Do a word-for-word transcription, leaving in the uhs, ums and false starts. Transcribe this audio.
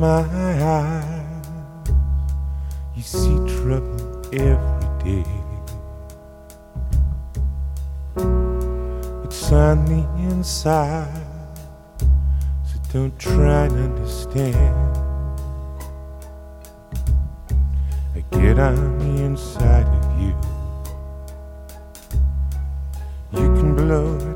my eyes, you see trouble every day. It's on the inside, so don't try to understand. I get on the inside of you. You can blow